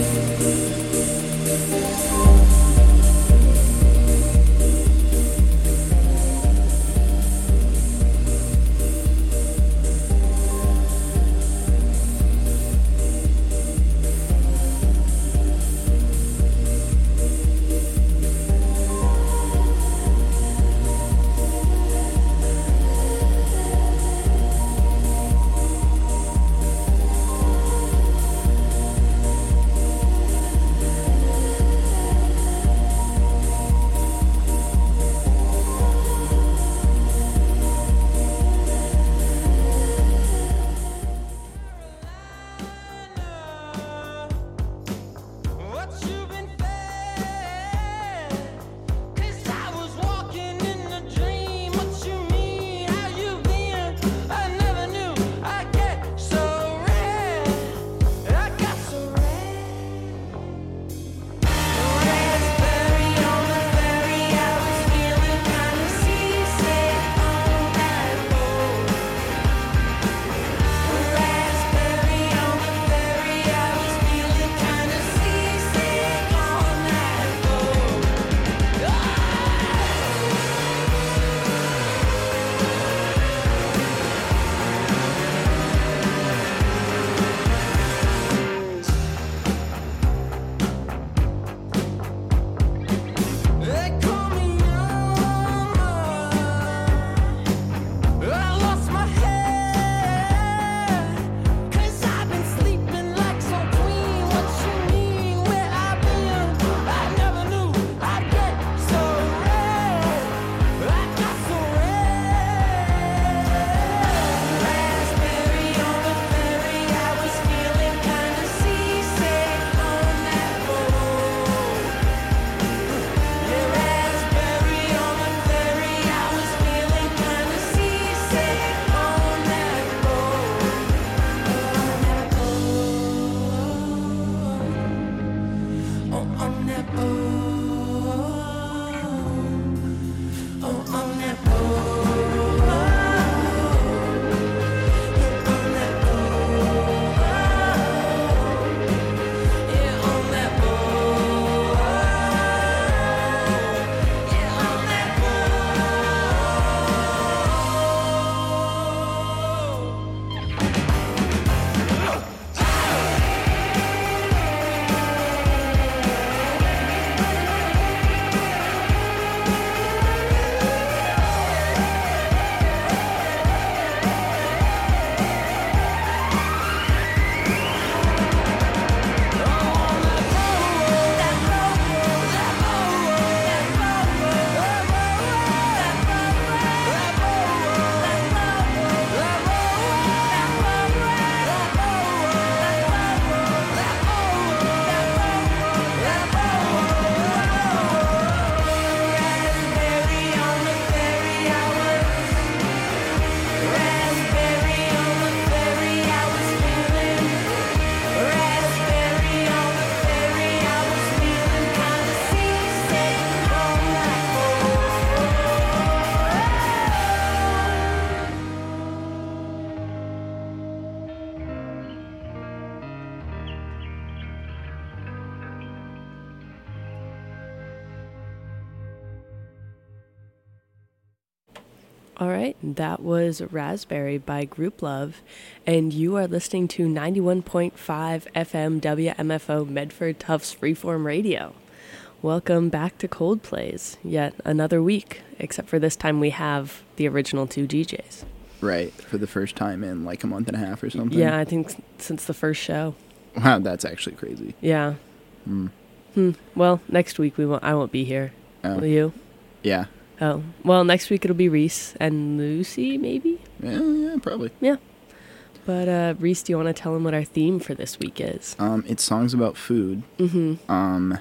All right, that was Raspberry by Group Love, and you are listening to 91.5 FM WMFO Medford Tufts Freeform Radio. Welcome back to Coldplay's, yet another week, except for this time we have the original two DJs. Right, for the first time in like a month and a half or something. Yeah, I think since the first show. Wow, that's actually crazy. Yeah. Well, next week I won't be here. Oh. Will you? Yeah. Oh, well, next week it'll be Reese and Lucy, maybe? Yeah, probably. Yeah. But, Reese, do you want to tell them what our theme for this week is? It's songs about food. Mm-hmm.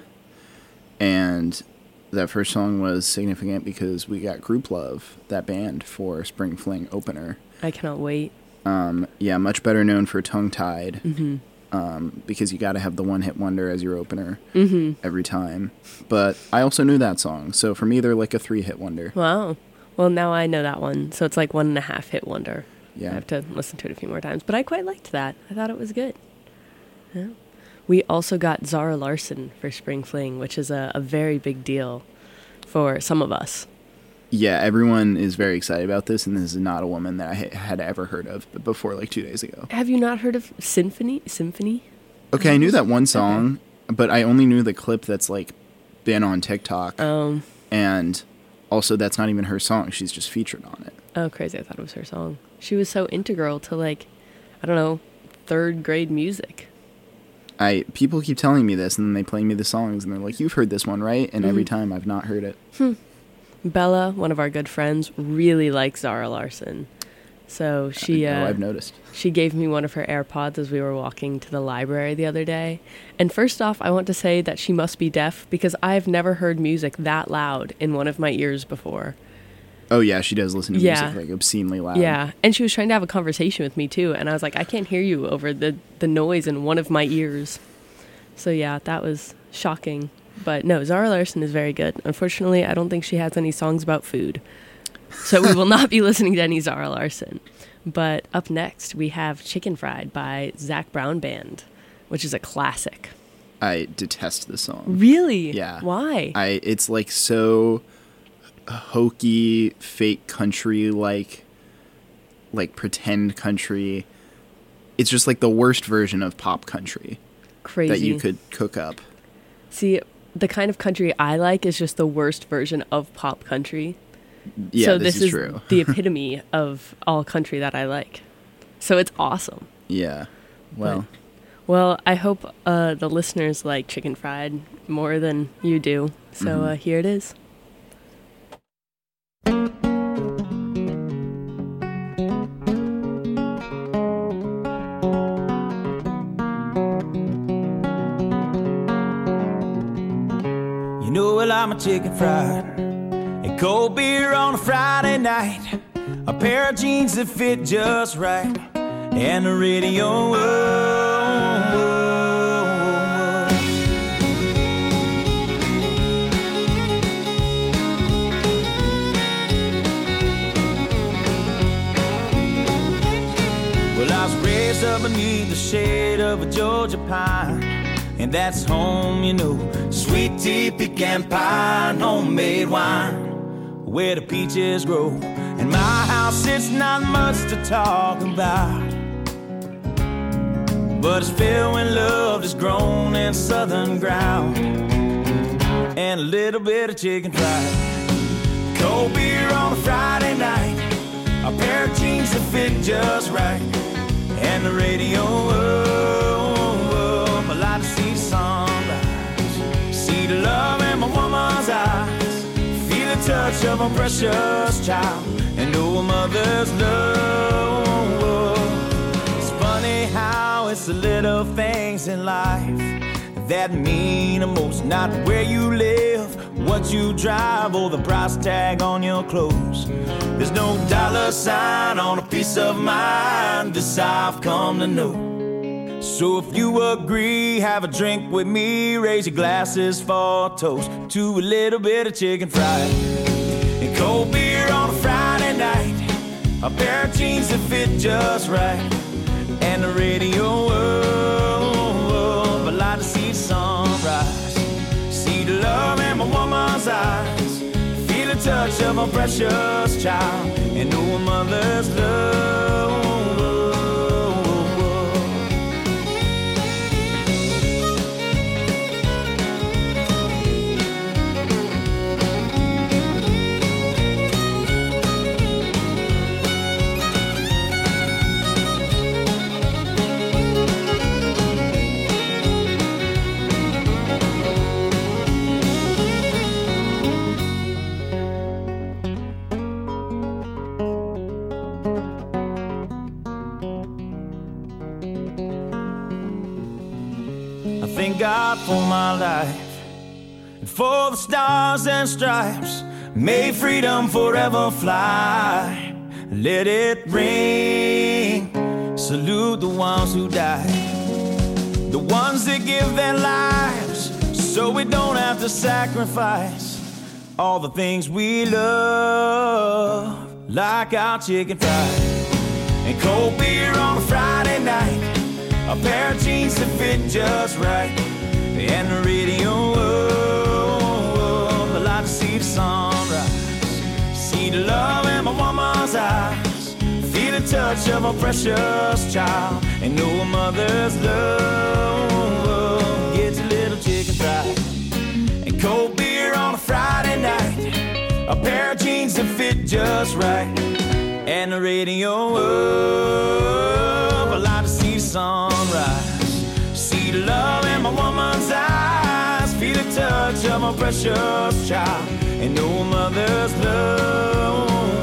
And that first song was significant because we got Group Love, that band, for Spring Fling opener. I cannot wait. Yeah, much better known for Tongue Tied. Mm-hmm. Because you got to have the one-hit wonder as your opener every time. But I also knew that song, so for me they're like a 3-hit wonder. Wow. Well, now I know that one, so it's like 1.5 hit wonder. Yeah. I have to listen to it a few more times, but I quite liked that. I thought it was good. Yeah. We also got Zara Larsson for Spring Fling, which is a very big deal for some of us. Yeah, everyone is very excited about this, and this is not a woman that I had ever heard of before, like 2 days ago. Have you not heard of Symphony? Okay, I knew that one song, but I only knew the clip that's, like, been on TikTok. And also, that's not even her song. She's just featured on it. Oh, crazy. I thought it was her song. She was so integral to, like, I don't know, third grade music. People keep telling me this, and then they play me the songs, and they're like, you've heard this one, right? And every time I've not heard it. Bella, one of our good friends, really likes Zara Larsson. So she... I've noticed. She gave me one of her AirPods as we were walking to the library the other day. And first off, I want to say that she must be deaf, because I've never heard music that loud in one of my ears before. Oh, yeah, she does listen to music, like, obscenely loud. Yeah, and she was trying to have a conversation with me, too, and I was like, I can't hear you over the noise in one of my ears. So, yeah, that was shocking. But, no, Zara Larsson is very good. Unfortunately, I don't think she has any songs about food. So we will not be listening to any Zara Larsson. But up next, we have Chicken Fried by Zac Brown Band, which is a classic. I detest this song. Really? Yeah. Why? It's, like, so... hokey, fake country, like pretend country. It's just like the worst version of pop country. Crazy. That you could cook up. See, the kind of country I like is just the worst version of pop country. Yeah, so this is true. True. The epitome of all country that I like. So it's awesome. Yeah. Well. Well, I hope the listeners like Chicken Fried more than you do. So here it is. You know, well, I'm a chicken fried and cold beer on a Friday night, a pair of jeans that fit just right, and the radio. Well, I was raised up beneath the shade of a Georgia pine, and that's home, you know. Sweet tea, pecan pie, and homemade wine, where the peaches grow. In my house, it's not much to talk about, but it's filled when love is grown in southern ground, and a little bit of chicken fried. Cold beer on a Friday night, a pair of jeans that fit just right, and the radio. I like to see the sunrise, see the love in my woman's eyes, feel the touch of a precious child, and know a mother's love. It's funny how it's the little things in life that mean the most. Not where you live, what you drive, or the price tag on your clothes. There's no dollar sign on a piece of mind, this I've come to know. So if you agree, have a drink with me, raise your glasses for a toast to a little bit of chicken fried and cold beer on a Friday night, a pair of jeans that fit just right, and the radio. I like to see the sunrise, see the love in my woman's eyes, feel the touch of a precious child, and know a mother's love. Thank God for my life and for the stars and stripes. May freedom forever fly. Let it ring. Salute the ones who died, the ones that give their lives so we don't have to sacrifice all the things we love, like our chicken fried and cold beer on a Friday night, a pair of jeans that fit just right, and the radio. I like to see the sunrise, see the love in my woman's eyes, feel the touch of a precious child, and know a mother's love gets a little chicken fried and cold beer on a Friday night, a pair of jeans that fit just right, and the radio up. I like to see the sunrise, see the love in my woman's eyes, feel the touch of my precious child, and know a mother's love.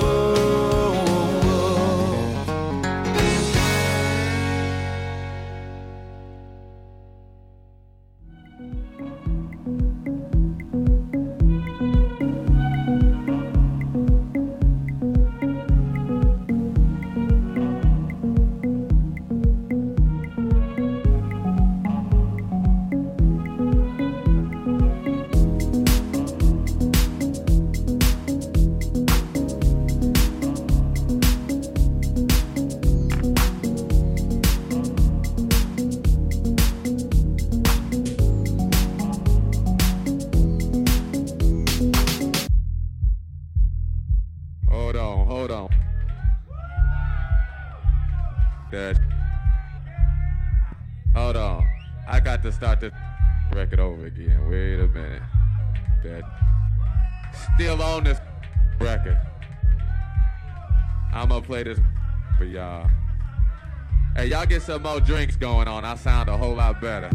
Hold on. Hold on. I got to start this record over again. Wait a minute. Still on this record. I'm gonna play this for y'all. Hey, y'all get some more drinks going on. I sound a whole lot better.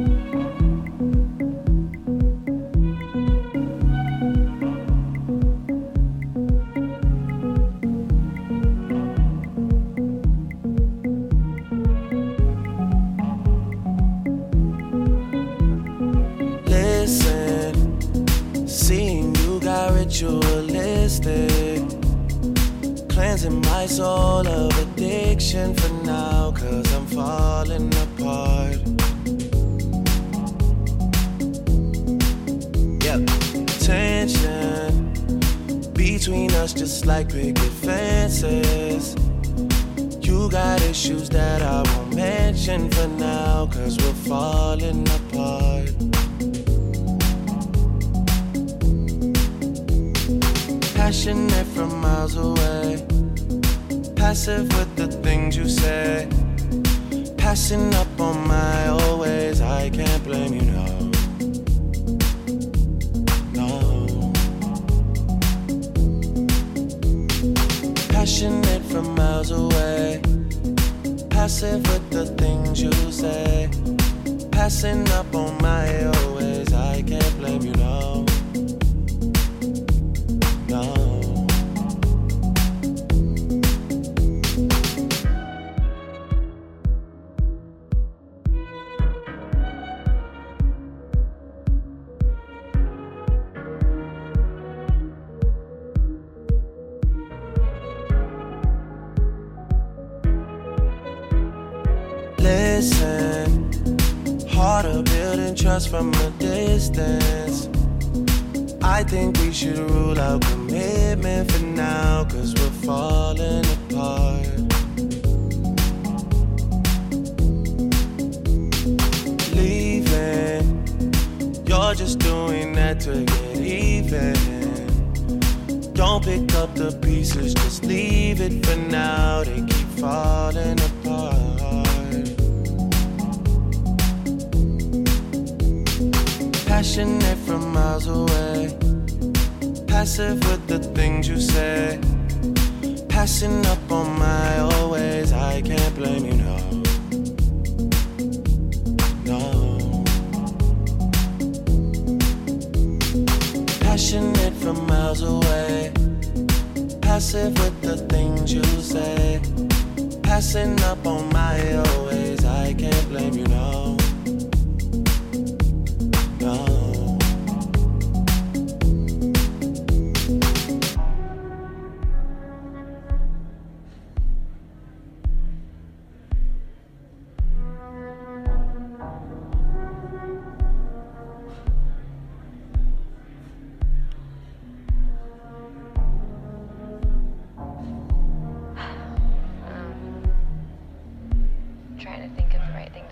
Ritualistic, cleansing my soul of addiction for now, 'cause I'm falling apart. Yep, tension between us just like picket fences. You got issues that I won't mention for now, 'cause we're falling apart. Passionate from miles away, passive with the things you say, passing up on my old ways. I can't blame you, no. Passionate from miles away, passive with the things you say, passing up on my old ways. I can't blame you, no. Listen, harder building trust from a distance. I think we should rule out commitment for now, 'cause we're falling apart. Leaving, you're just doing that to get even. Don't pick up the pieces, just leave it for now. They keep falling apart. Passionate from miles away, passive with the things you say, passing up on my old ways. I can't blame you, no. No. Passionate from miles away, passive with the things you say, passing up on my old ways. I can't blame you, no. Trying to think of the right thing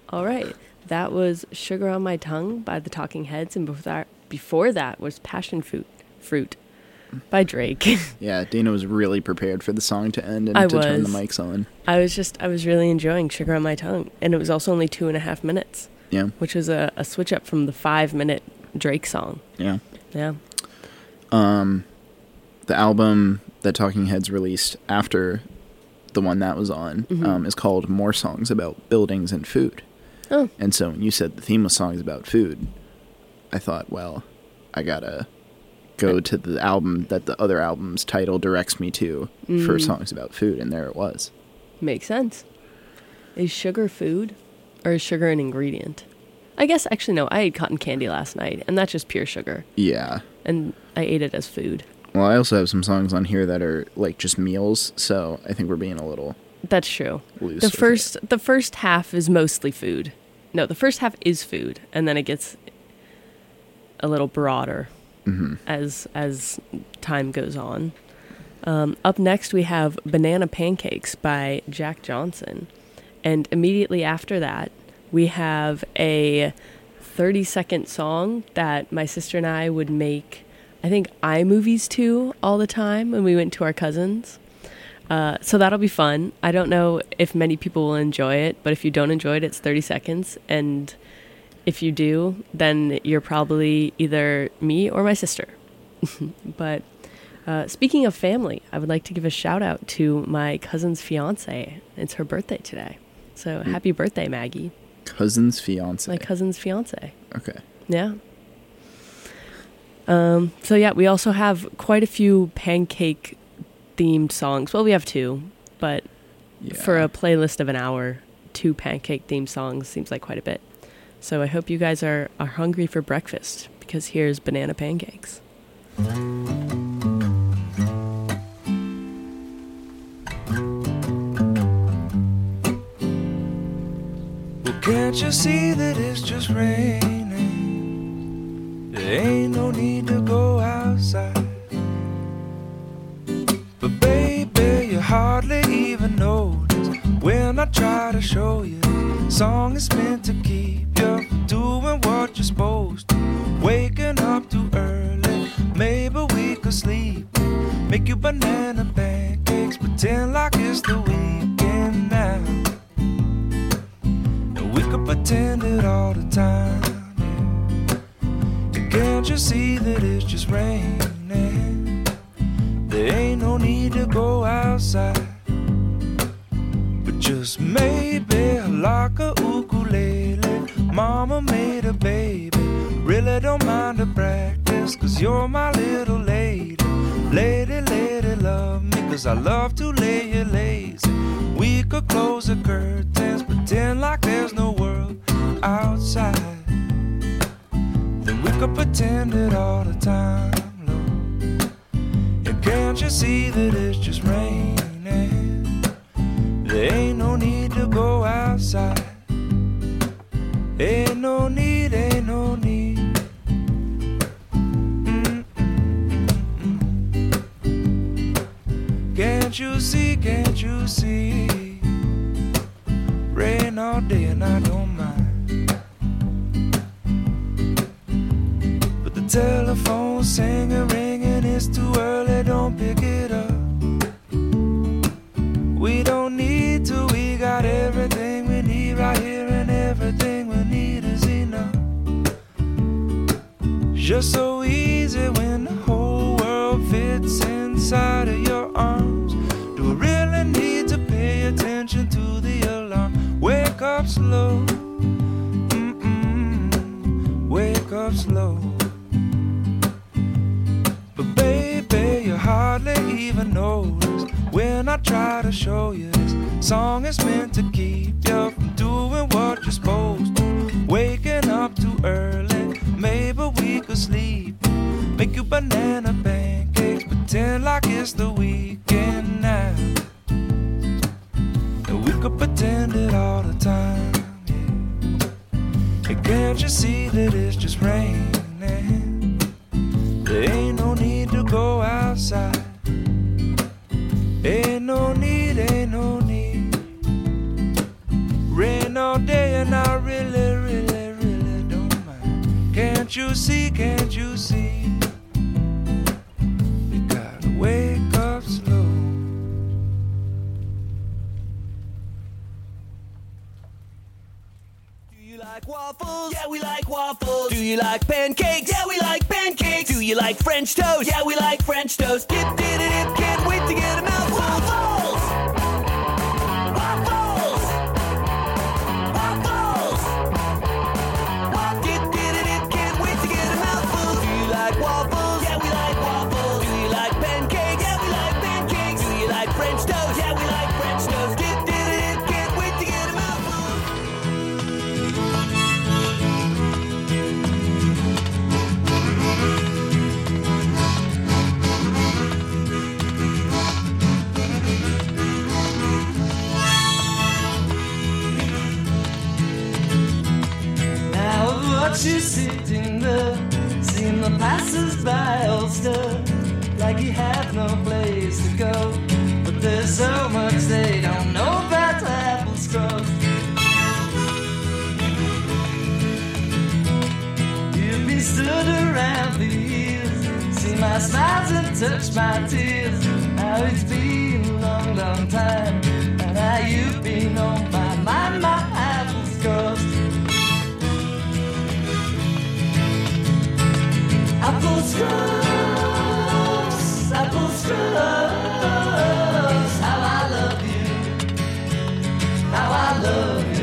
All right. That was Sugar on My Tongue by the Talking Heads, and before that was Passion Fruit by Drake. Yeah, Dana was really prepared for the song to end and to turn the mics on. I was really enjoying Sugar on My Tongue, and it was also only 2.5 minutes. Yeah. Which was a switch up from the 5-minute Drake song. Yeah. Yeah. The album that Talking Heads released after the one that was on is called More Songs About Buildings and Food. Oh. And so when you said the theme was songs about food, I thought, well, I gotta go to the album that the other album's title directs me to for songs about food, and there it was. Makes sense. Is sugar food, or is sugar an ingredient? I guess, actually, no, I ate cotton candy last night, and that's just pure sugar. Yeah. And I ate it as food. Well, I also have some songs on here that are, like, just meals, so I think we're being a little... That's true. Loose The first half is mostly food. No, the first half is food, and then it gets a little broader as time goes on. Up next, we have Banana Pancakes by Jack Johnson. And immediately after that, we have a 30-second song that my sister and I would make, I think, iMovies to all the time when we went to our cousins. So that'll be fun. I don't know if many people will enjoy it, but if you don't enjoy it, it's 30 seconds. And if you do, then you're probably either me or my sister. But speaking of family, I would like to give a shout out to my cousin's fiance. It's her birthday today. So happy birthday, Maggie. Cousin's fiance. My cousin's fiance. Okay. Yeah. So yeah, we also have quite a few pancake themed songs. Well, we have 2, but for a playlist of an hour, 2 pancake themed songs seems like quite a bit. So I hope you guys are hungry for breakfast, because here's Banana Pancakes. Well, can't you see that it's just raining? There ain't no need to go outside. But baby, you hardly even notice when I try to show you. Song is meant to keep you from doing what you're supposed to. Waking up too early, maybe we could sleep. Make you banana pancakes, pretend like it's the weekend now. And we could pretend it all the time, yeah. And can't you see that it's just raining? There ain't no need to go outside. But just maybe like a ukulele, mama made a baby. Really don't mind the practice, cause you're my little lady. Lady, lady, love me, cause I love to lay you lazy. We could close the curtains, pretend like there's no world outside. Then we could pretend it all the time, Lord. And can't you see that it's just raining? There ain't no need to go outside. Ain't no need, ain't no need. Can't you see, can't you see? Rain all day and I don't mind. But the telephone singing, ringing, it's too early, don't pick it up. We don't need to, we got everything we need right here, and everything we need is enough. Just so easy when the whole world fits inside of your arms. Do we really need to pay attention to the alarm? Wake up slow, wake up slow. But baby, you hardly even notice when I try to show you this song is meant to keep you from doing what you're supposed to. Waking up too early, maybe we could sleep. Make you banana pancakes, pretend like it's the weekend now. And we could pretend it all the time, yeah. And can't you see that it's just raining? There ain't no need to go outside. Ain't no need, ain't no need. Rain all all day and I really, really, really don't mind. Can't you see, can't you see? You gotta wake up slow. Do you like waffles? Yeah, we like waffles. Do you like pancakes? Yeah, we like pancakes. Do you like French toast? Yeah, we like French toast. Dip, dip, dip, can't wait to get 'em out. Waffles! Waffles! Waffles! Dip, dip, dip, can't wait to get 'em out. Do you like waffles? Yeah, we like waffles. Do you like pancakes? Yeah, we like pancakes. Do you like French toast? Yeah, we like French toast. Dip, dip, dip, can't wait to get 'em out. Now watch you sitting there, seeing the passers-by all stir, like you have no place to go. But there's so much they don't know about apple scrubs. You've been stood around for years, seen my smiles and touched my tears. How it's been a long, long time, and how you've been on my mind, my apple scrubs. Apple scrubs, apple scrubs. How I love you, how I love you.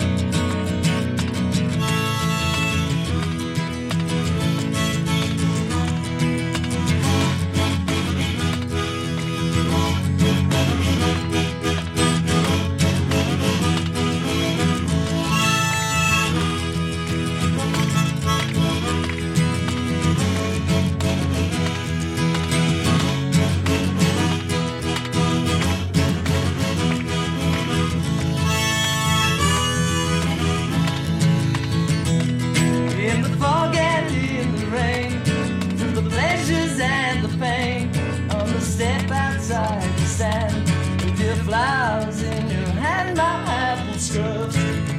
In the fog and in the rain, through the pleasures and the pain, on the step outside you stand, with your flowers in your hand, my apple scrubs.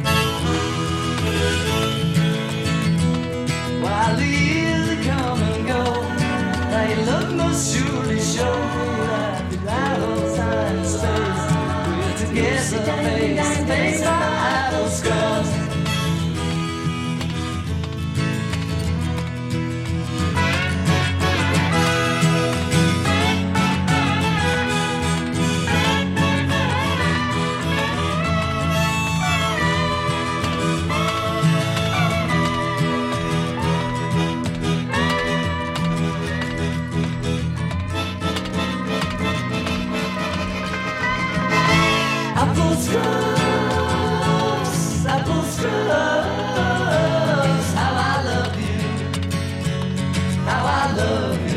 While the years come and go, now your love must surely show that throughout all time and space, we're together face to face, my apple scrubs. Apple scrubs, apple scrubs. How I love you, how I love you.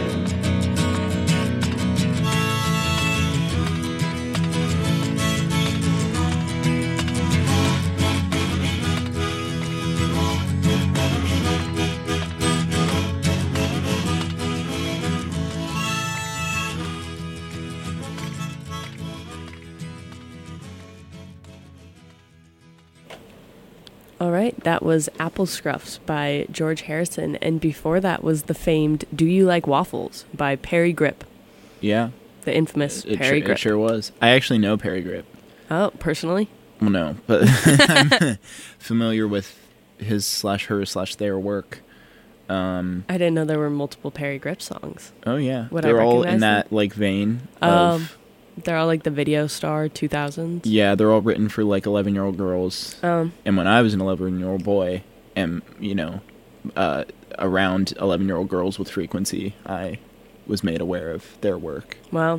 All right, that was Apple Scruffs by George Harrison, and before that was the famed Do You Like Waffles by Perry Grip, Yeah, the infamous it Perry Grip. sure was. I actually know Perry Grip. Oh, personally? Well, no, but I'm familiar with his/her/their work. I didn't know there were multiple Perry Grip songs. Oh yeah, Would I they're all recognize in them? that like vein of They're all like the Video Star 2000s. yeah, they're all written for like 11-year-old girls. And when I was an 11-year-old boy, and around 11-year-old girls with frequency, I was made aware of their work. Wow.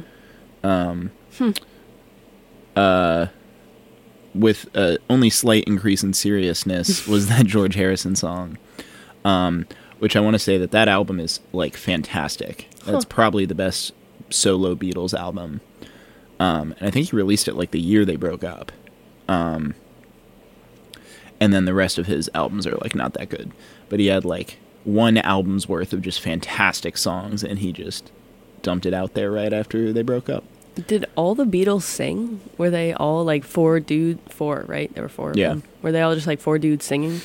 With only slight increase in seriousness was that George Harrison song, which I want to say that album is like fantastic. That's probably the best solo Beatles album. And I think he released it like the year they broke up. And then the rest of his albums are like not that good. But he had like one album's worth of just fantastic songs, and he just dumped it out there right after they broke up. Did all the Beatles sing? Were they all like four, right? There were four of Yeah. them. Were they all just like four dudes singing?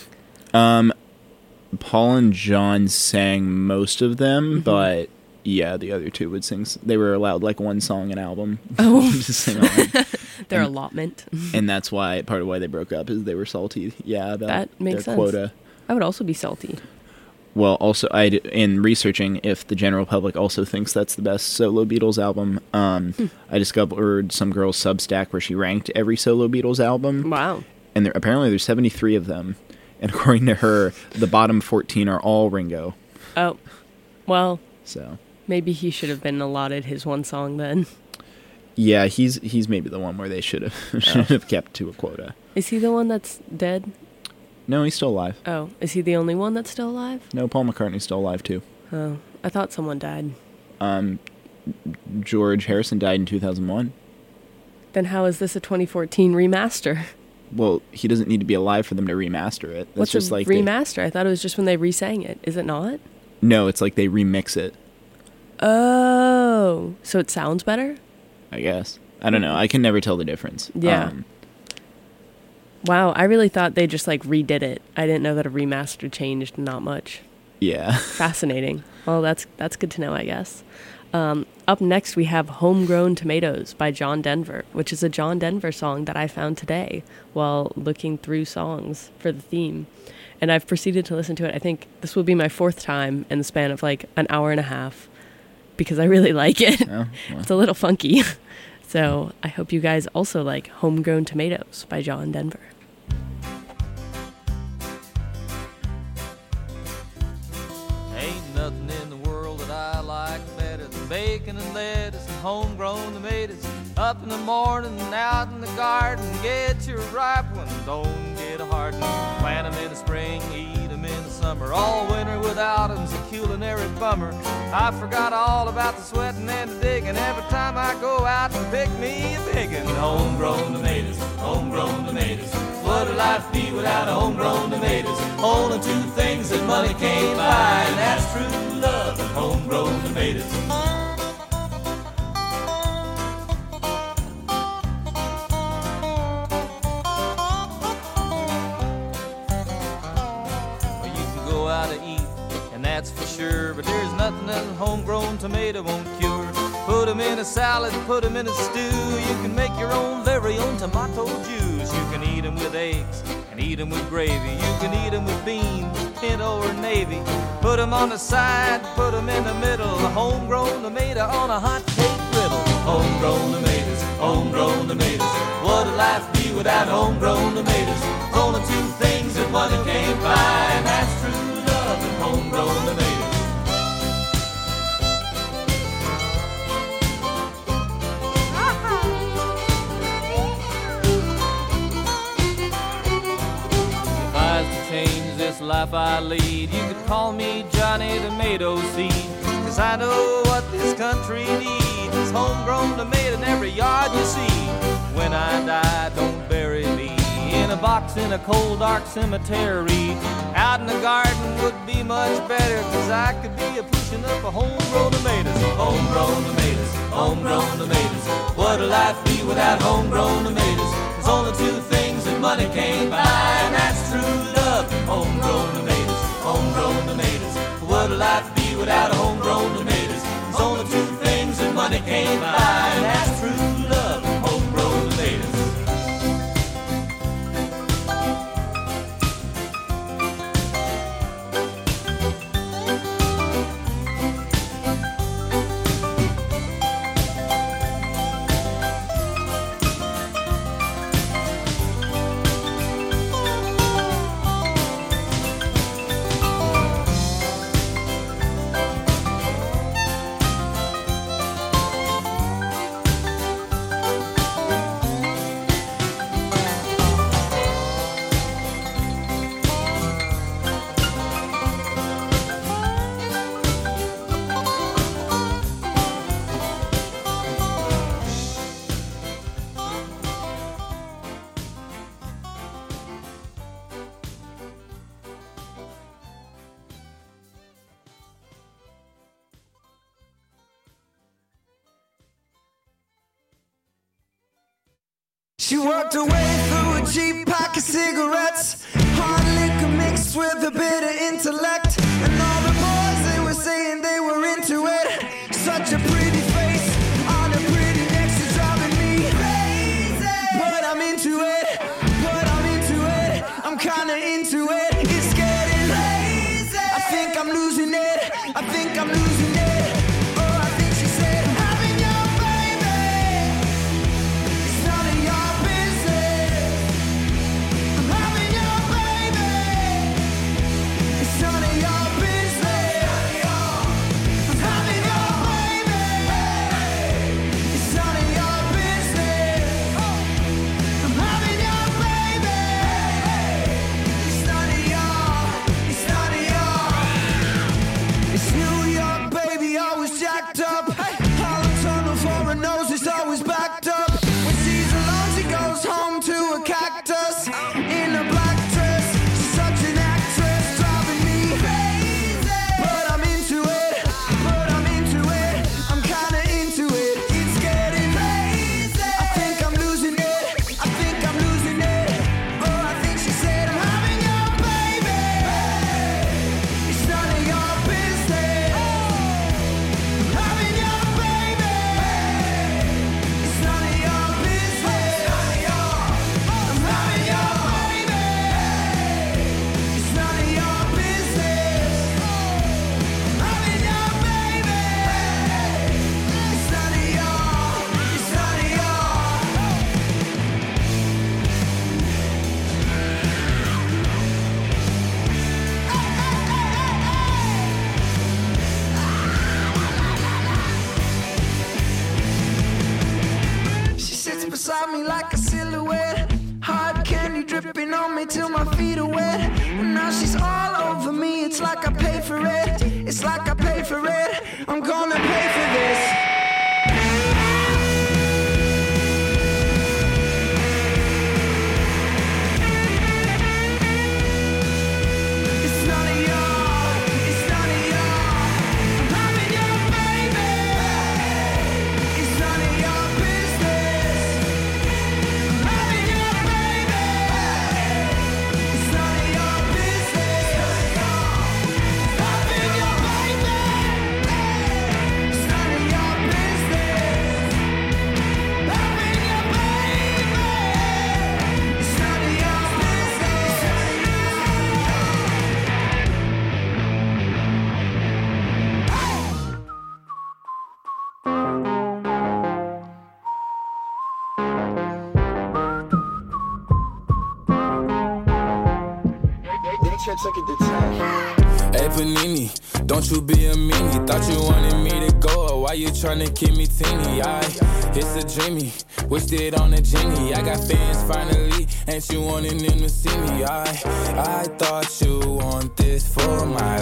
Paul and John sang most of them, but yeah, the other two would sing. They were allowed like one song an album. Oh. to sing on. Their allotment. And that's why part of why they broke up is they were salty. Yeah, about That makes their sense. quota. I would also be salty. Well, also, in researching if the general public also thinks that's the best solo Beatles album, I discovered some girl's Substack where she ranked every solo Beatles album. Wow. And apparently there's 73 of them. And according to her, the bottom 14 are all Ringo. Oh, well, So, maybe he should have been allotted his one song then. yeah, he's maybe the one where they should have kept to a quota. Is he the one that's dead? No, he's still alive. Oh, is he the only one that's still alive? No, Paul McCartney's still alive too. Oh, I thought someone died. George Harrison died in 2001. Then how is this a 2014 remaster? Well, he doesn't need to be alive for them to remaster it. That's What's just a like remaster? I thought it was just when they re-sang it. Is it not? No, it's like they remix it, Oh, so it sounds better? I guess. I don't know. I can never tell the difference. Yeah. Wow, I really thought they just like redid it. I didn't know that a remaster changed not much. Yeah. Fascinating. Well, that's good to know, I guess. Up next, we have Homegrown Tomatoes by John Denver, which is a John Denver song that I found today while looking through songs for the theme. And I've proceeded to listen to it. I think this will be my fourth time in the span of like an hour and a half because I really like it. Oh, well. It's a little funky. So I hope you guys also like Homegrown Tomatoes by John Denver. Ain't nothing in the world that I like better than bacon and lettuce and homegrown tomatoes. Up in the morning and out in the garden, get your ripe one, don't get a hard one. Plant them in the spring, eat them in the summer. All winter without them's a culinary bummer. I forgot all about the sweating and the digging every time I go out and pick me a big one. Homegrown tomatoes, homegrown tomatoes. What'd life be without homegrown tomatoes? Only two things that money can't buy, and that's true love and homegrown tomatoes. Well, you can go out to eat, and that's for sure, but there's nothing that a homegrown tomato won't cure. Put them in a salad, put them in a stew. You can make your own very own tomato juice. You can eat them with eggs and eat them with gravy. You can eat them with beans, pinto or navy. Put them on the side, put them in the middle. A homegrown tomato on a hot cake griddle. Homegrown tomatoes, homegrown tomatoes. What'd life be without homegrown tomatoes? There's only two things that money can't buy, and that's true love and homegrown tomatoes. If I was to change this life I lead, you could call me Johnny Tomato Seed. 'Cause I know what this country needs is homegrown tomato in every yard you see. When I die, don't bury me in a box in a cold dark cemetery. Out in the garden would be much better, 'cause I could be a pushing up a homegrown tomatoes. Homegrown tomatoes, homegrown tomatoes. What'd life be without homegrown tomatoes? There's only two things that money can't buy, and that's true love and homegrown tomatoes. Homegrown tomatoes. What'd life be without homegrown tomatoes? There's only two things that money can't buy, and that's true love and homegrown tomatoes. She worked her way through a cheap pack of cigarettes, hard liquor mixed with a bit of intellect. And all the boys, they were saying they were into it. Such a pretty face on a pretty neck, she's driving me crazy. But I'm into it, I'm kinda into it. It's getting crazy. I think I'm losing it, I think I'm losing it. Oh, I think she said, I'm having your baby. It's none of your business. I'm having your baby. It's none of your business. I'm having your baby. It's none of your business. I'm having your baby. It's none of your. It's New York, baby, always jacked up. Hollow tunnel for her nose, it's always backed up. When she's alone, she goes home to a cactus in a black dress. She's such an actress, driving me crazy. But I'm into it, I'm kinda into it. It's getting crazy. I think I'm losing it, Oh, I think she said, I'm having your baby. It's none of your business. I'm having your baby. It's none of your business. I'm having your baby. It's none of your business. I'm having your baby. It's none of your. She sits beside me like a silhouette, hard candy dripping on me till my feet are wet. And now she's all over me, it's like I pay for it. It's like I pay for it. I'm gonna pay for this. It's none of your. I'm having your baby. It's none of your business. I'm having your baby. It's none of your business. Having your baby. It's none of your business. Having your baby. It's none of your Hey Panini, don't you be a meanie. Thought you wanted me to go, or why you tryna keep me teeny? It's a dreamy, wished it on a genie. I got fans finally, ain't you wanting them to see me? I thought you want this for my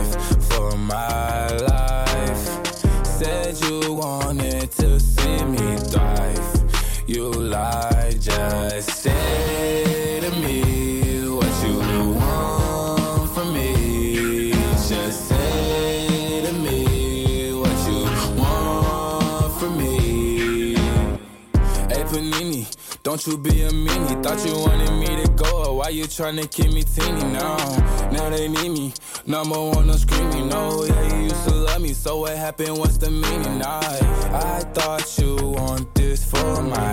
life, Said you wanted to see me thrive. You lied, just say to me what you want from me. Just say to me what you want from me. Hey Panini, don't you be a meanie. Thought you wanted me to go, or why you tryna keep me teeny? Now they need me. Number one, I'm screaming. No, yeah, you used to love me. So what happened? What's the meaning? I thought you want this for my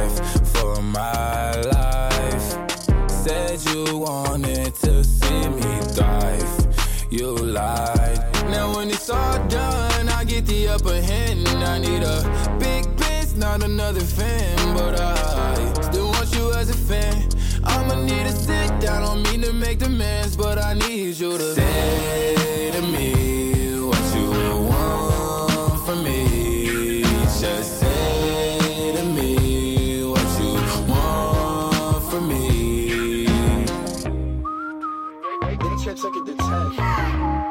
life, Said you wanted to see me thrive. You lied. Now when it's all done, I get the upper hand. I need a big bitch, not another fan. But I still want you as a fan. I'ma need to sit down, don't mean to make demands, but I need you to say to me what you want from me. Just say to me what you want from me. They took it to 10.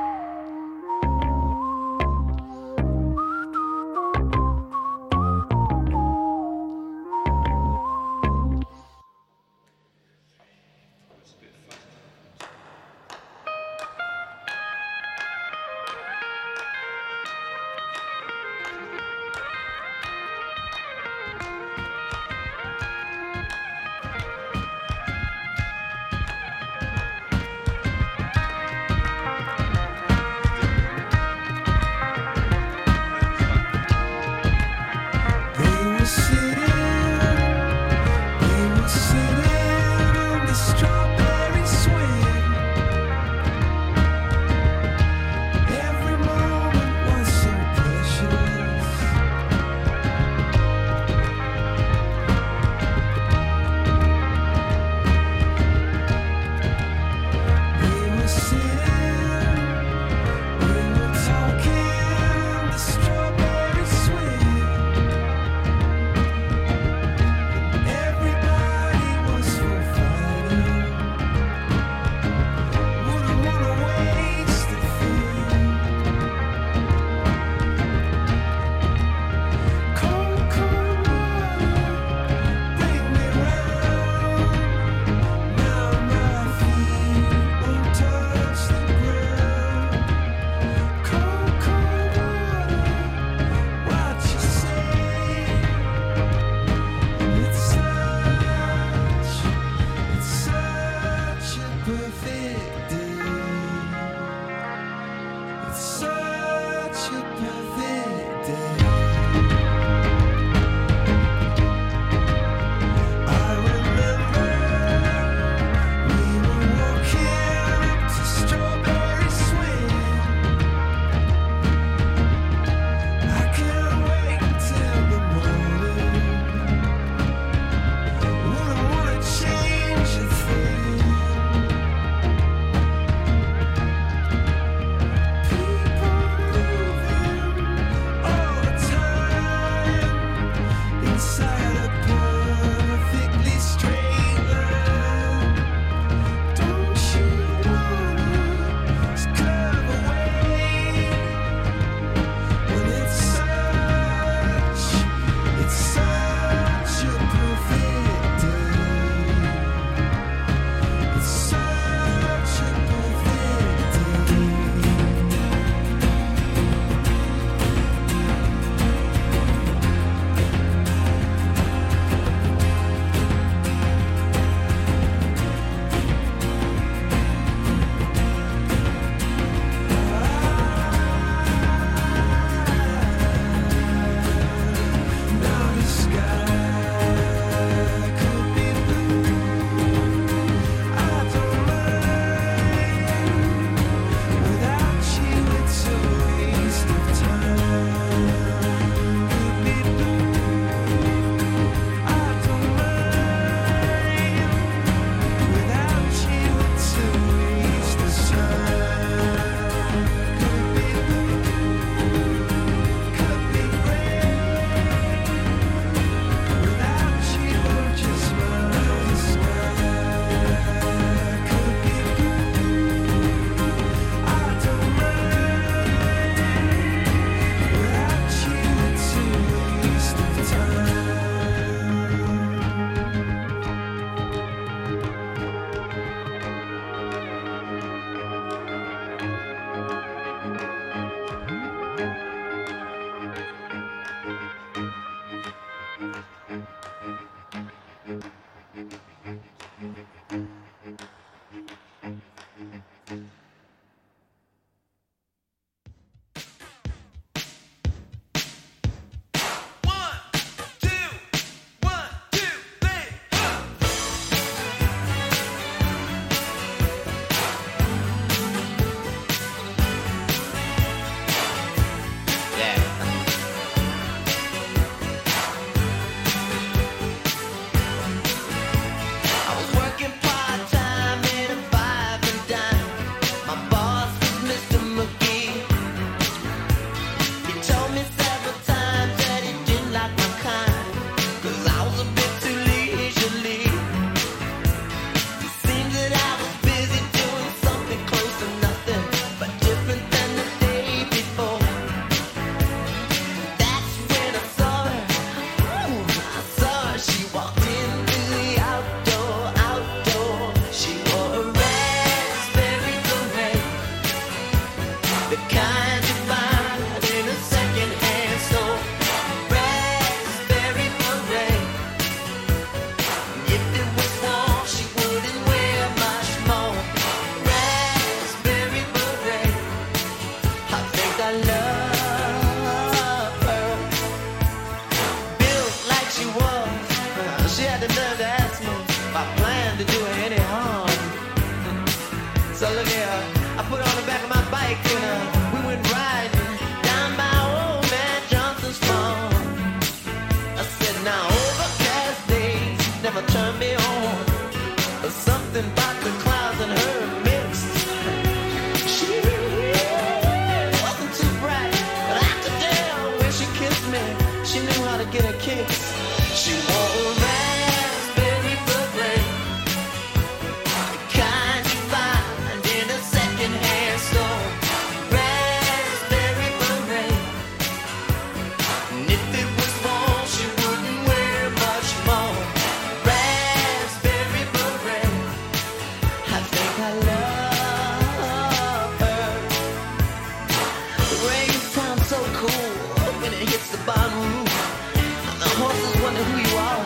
nothing but the clouds in her midst. She wasn't too bright, but I could tell when she kissed me, she knew how to get a kiss. She wore a raspberry beret, the kind you find in a second-hand store. Raspberry beret, and if it was warm, she wouldn't wear much more. Raspberry beret, I think I love her. The rain sounds so cool when it hits the barn roof. The horses wonder who you are.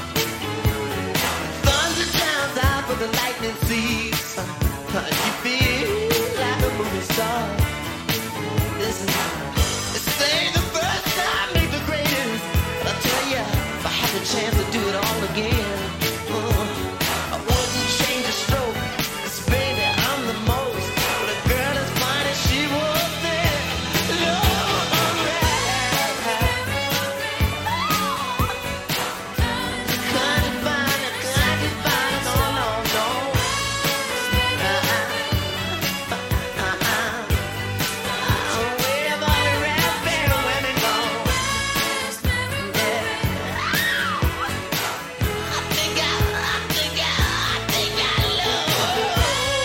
Thunder drowns out, but the lightning sees. You feel like a movie star. This ain't the first time, make the greatest. But I tell ya, if I had the chance to do it all again, I wouldn't change a stroke. 'Cause baby, I'm the most. But a girl as fine as she was then, Lord, kind of fine, no, no, no. Where all the raspberry women go? Yeah. I think I love her.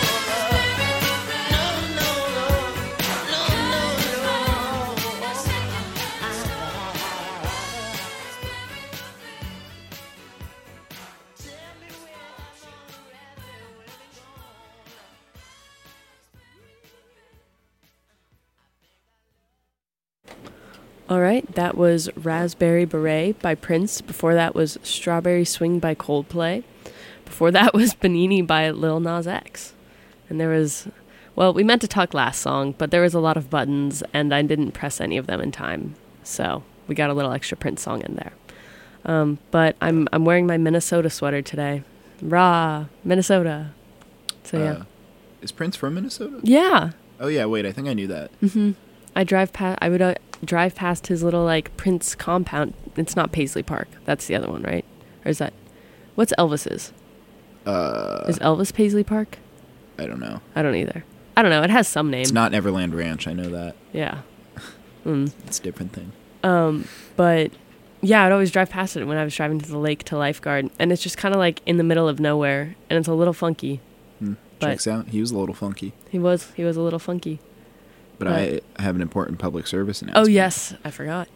No, no, no, no, no, no. Tell me where all the raspberry women go. All right, that was Raspberry Beret by Prince. Before that was Strawberry Swing by Coldplay. Before that was Panini by Lil Nas X. And there was, well, we meant to talk last song, but there was a lot of buttons, and I didn't press any of them in time. So we got a little extra Prince song in there. But I'm wearing my Minnesota sweater today. Rah, Minnesota. So yeah. Is Prince from Minnesota? Yeah. Oh yeah, wait, I think I knew that. I would drive past his little like Prince compound. It's not Paisley Park. That's the other one, right? Or is that? What's Elvis's? Is Elvis Paisley Park? I don't know. I don't either. I don't know. It has some name. It's not Neverland Ranch, I know that. Yeah. It's a different thing. But yeah, I'd always drive past it when I was driving to the lake to Lifeguard, and it's just kind of like in the middle of nowhere, and it's a little funky. But Checks out. He was a little funky. He was a little funky. But I have an important public service announcement. Oh yes, I forgot.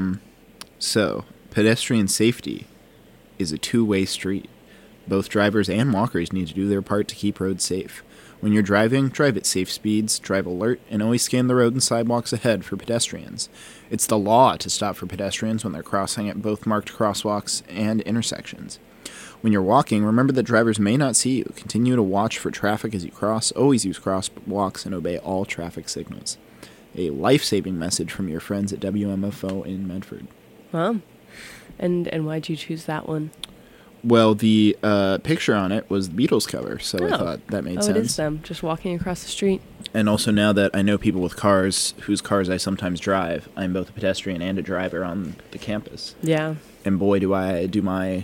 So, pedestrian safety is a two-way street. Both drivers and walkers need to do their part to keep roads safe. When you're driving, drive at safe speeds, drive alert, and always scan the road and sidewalks ahead for pedestrians. It's the law to stop for pedestrians when they're crossing at both marked crosswalks and intersections. When you're walking, remember that drivers may not see you. Continue to watch for traffic as you cross. Always use crosswalks and obey all traffic signals. A life-saving message from your friends at WMFO in Medford. Wow. And why'd you choose that one? Well, the picture on it was the Beatles cover, so I thought that made sense. Oh, it is them, just walking across the street. And also now that I know people with cars, whose cars I sometimes drive, I'm both a pedestrian and a driver on the campus. Yeah. And boy, do my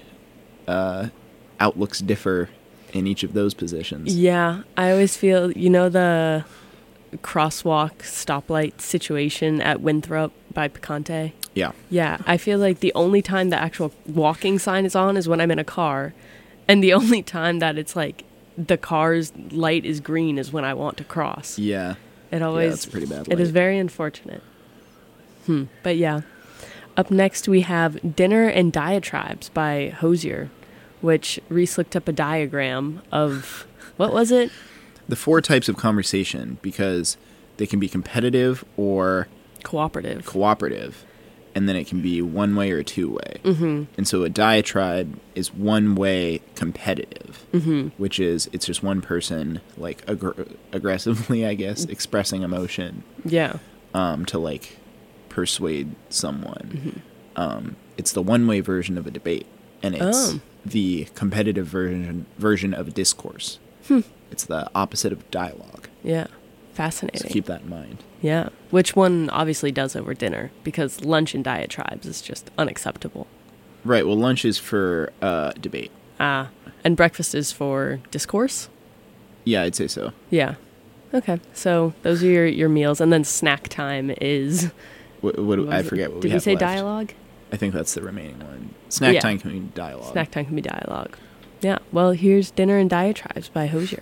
outlooks differ in each of those positions. Yeah, I always feel, the crosswalk stoplight situation at Winthrop by Picante. Yeah. Yeah, I feel like the only time the actual walking sign is on is when I'm in a car, and the only time that it's like the car's light is green is when I want to cross. Yeah. It always, it's pretty bad light. It is very unfortunate. But yeah. Up next we have Dinner and Diatribes by Hozier, which Reese looked up a diagram of, what was it? The 4 types of conversation, because they can be competitive or cooperative, and then it can be one way or two way. Mm-hmm. And so a diatribe is one way competitive, which is it's just one person like aggressively, I guess, expressing emotion. Yeah. To like persuade someone. It's the one way version of a debate, and it's the competitive version of a discourse. It's the opposite of dialogue. Yeah. Fascinating. So keep that in mind. Yeah. Which one obviously does over dinner, because lunch and diatribes is just unacceptable. Right. Well, lunch is for debate. And breakfast is for discourse? Yeah, I'd say so. Yeah. Okay. So those are your meals. And then snack time is... I forget what we have left. Did we say dialogue? I think that's the remaining one. Snack time can be dialogue. Snack time can be dialogue. Yeah. Well, here's Dinner and Diatribes by Hozier.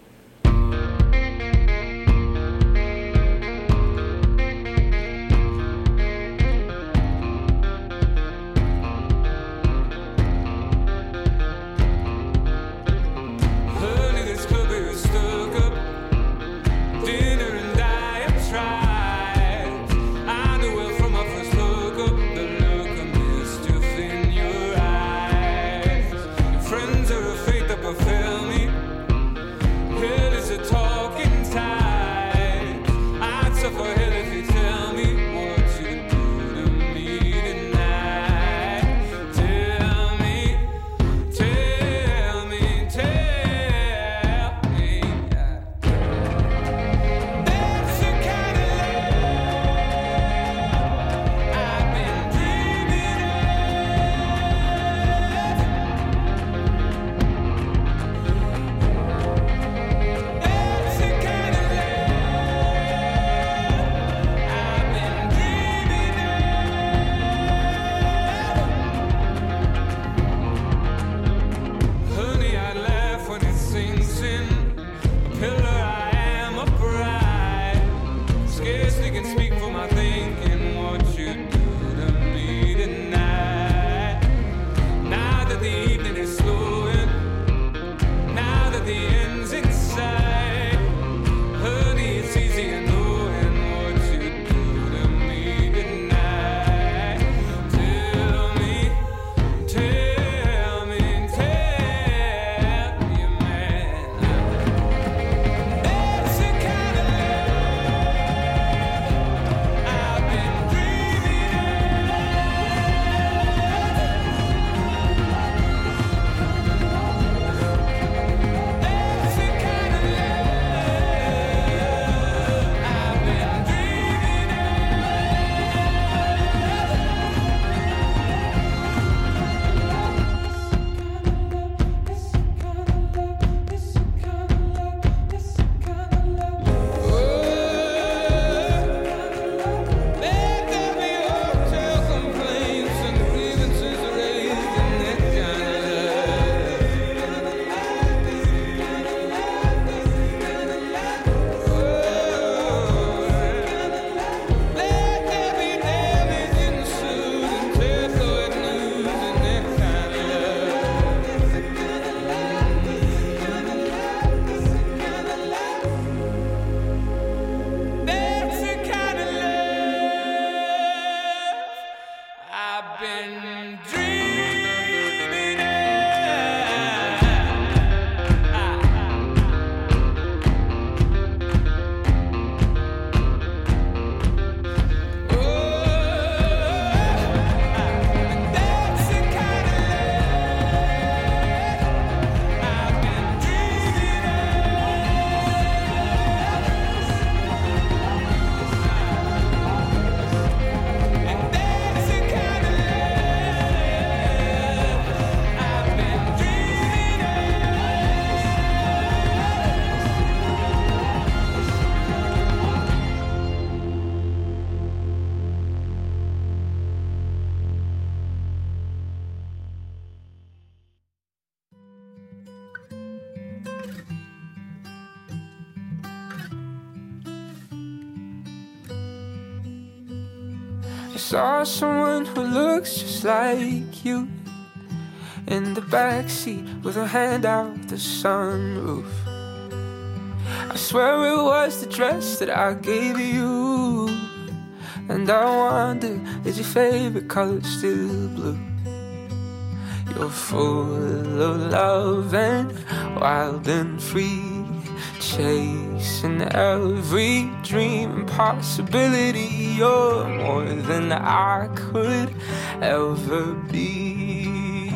I saw someone who looks just like you in the backseat with her hand out the sunroof. I swear it was the dress that I gave you, and I wonder, is your favorite color still blue? You're full of love and wild and free, chasing every dream and possibility. You're more than I could ever be.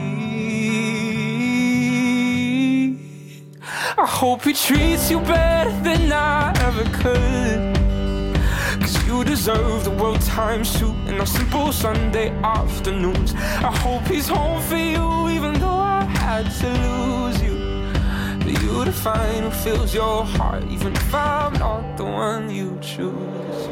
I hope he treats you better than I ever could, 'cause you deserve the world times two and our simple Sunday afternoons. I hope he's home for you even though I had had to lose you. For you to find who fills your heart, even if I'm not the one you choose.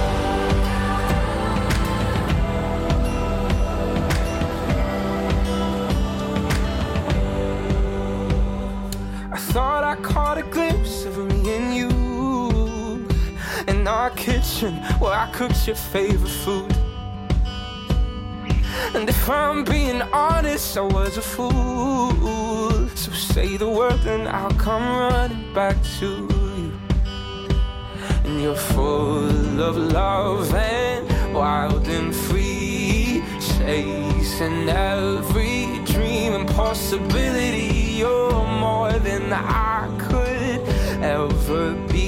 I thought I caught a glimpse of me and you in our kitchen where I cooked your favorite food. And if I'm being honest, I was a fool. So say the word and I'll come running back to you. And you're full of love and wild and free, chasing every dream and possibility. You're more than I could ever be.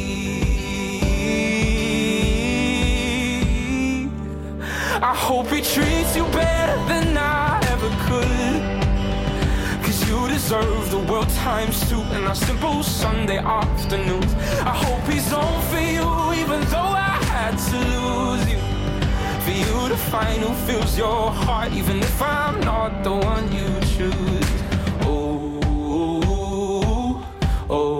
I hope he treats you better than I ever could, 'cause you deserve the world times two in our simple Sunday afternoons. I hope he's on for you even though I had to lose you. For you to find who fills your heart, even if I'm not the one you choose. Oh, oh, oh.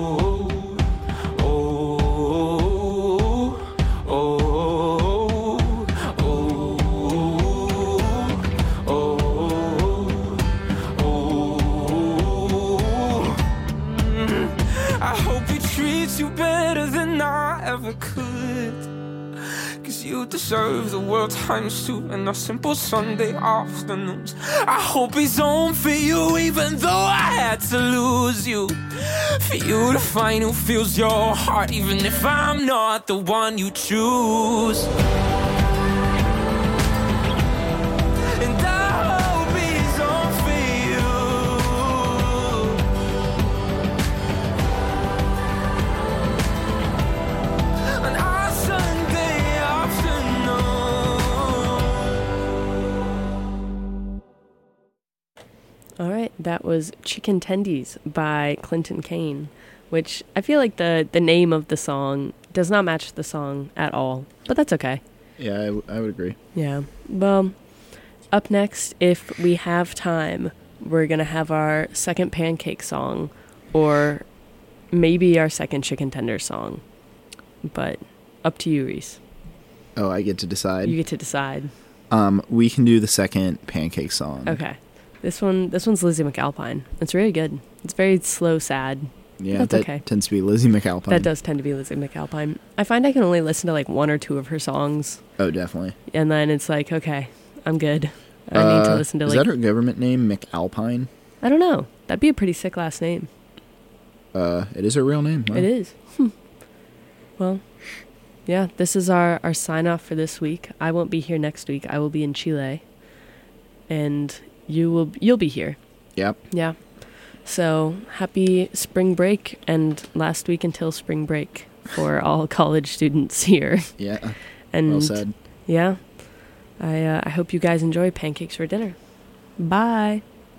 You better than I ever could, 'cause you deserve the world times two and our simple Sunday afternoons. I hope he's on for you even though I had to lose you. For you to find who fills your heart, even if I'm not the one you choose. And I hope he's on for you. On our Sunday afternoon. All right, that was Chicken Tendies by Clinton Kane, which I feel like the name of the song does not match the song at all, but that's okay. Yeah, I would agree. Yeah. Well, up next, if we have time, we're going to have our second pancake song, or maybe our second chicken tender song. But up to you, Reese. Oh, I get to decide? You get to decide. We can do the second pancake song. Okay. This one's Lizzie McAlpine. It's really good. It's very slow, sad. Yeah, that's that okay. Tends to be Lizzie McAlpine. That does tend to be Lizzie McAlpine. I find I can only listen to like one or two of her songs. Oh, definitely. And then it's like, okay, I'm good. I need to listen to is like... that her government name, McAlpine? I don't know. That'd be a pretty sick last name. It is her real name. Wow. It is. Well, yeah, this is our sign-off for this week. I won't be here next week. I will be in Chile. And you'll be here. Yep. Yeah. So, happy spring break and last week until spring break for all college students here. Yeah. And well said. Yeah. I hope you guys enjoy pancakes for dinner. Bye.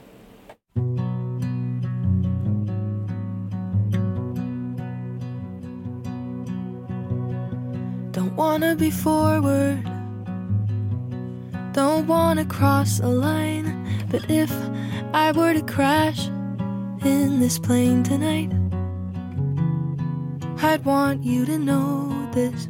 Don't wanna be forward, don't wanna cross a line, but if I were to crash in this plane tonight, I'd want you to know this.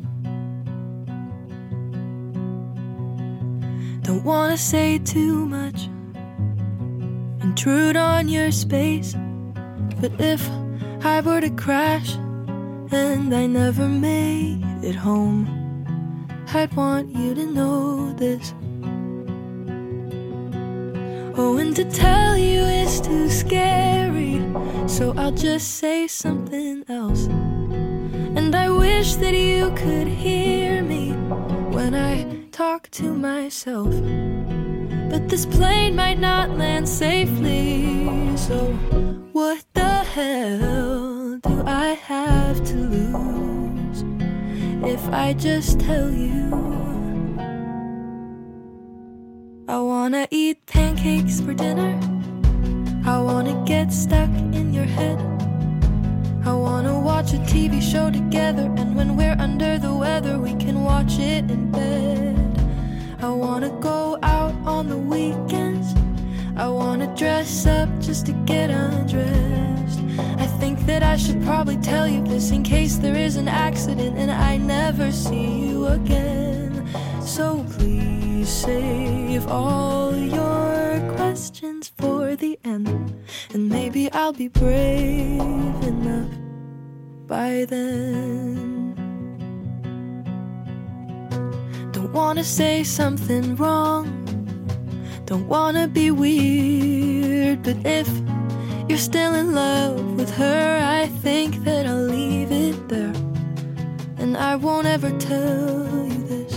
Don't wanna say too much, intrude on your space, but if I were to crash and I never made it home, I'd want you to know this. Oh, and to tell you is too scary, so I'll just say something else. And I wish that you could hear me when I talk to myself, but this plane might not land safely, so what the hell do I have to lose if I just tell you? I wanna eat pancakes for dinner, I wanna get stuck in your head, I wanna watch a TV show together, and when we're under the weather we can watch it in bed. I wanna go out on the weekends, I wanna dress up just to get get undressed. I think that I should probably tell you this in case there is an accident and I never see you again. So please save all your questions for the end, and maybe I'll be brave enough by then. Don't wanna say something wrong, don't wanna be weird, but if you're still in love with her, I think that I'll leave it there, and I won't ever tell you this.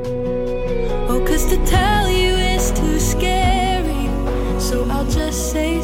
Oh, 'cause to tell you is too scary, so I'll just say